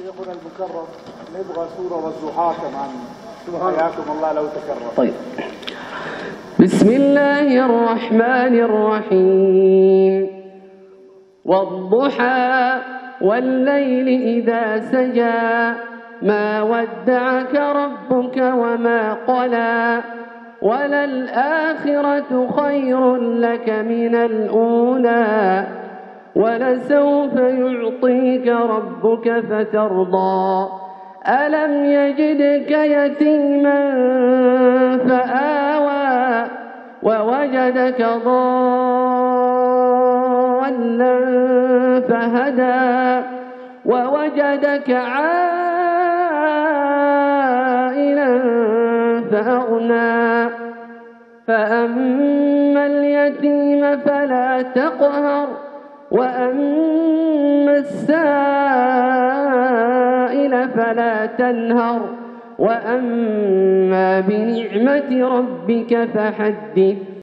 شيخنا المكرم نبغى سورة والضحى كمان. حياكم الله لو تكرم. طيب. بسم الله الرحمن الرحيم. والضحى والليل إذا سجى ما ودعك ربك وما قلى وللآخرة خير لك من الأولى ولسوف يعطيك ربك فترضى ألم يجدك يتيما فآوى ووجدك ضالا فهدى ووجدك عائلا فأغنى فأما اليتيم فلا تقهر وأما السائل فلا تنهر وأما بنعمة ربك فحدث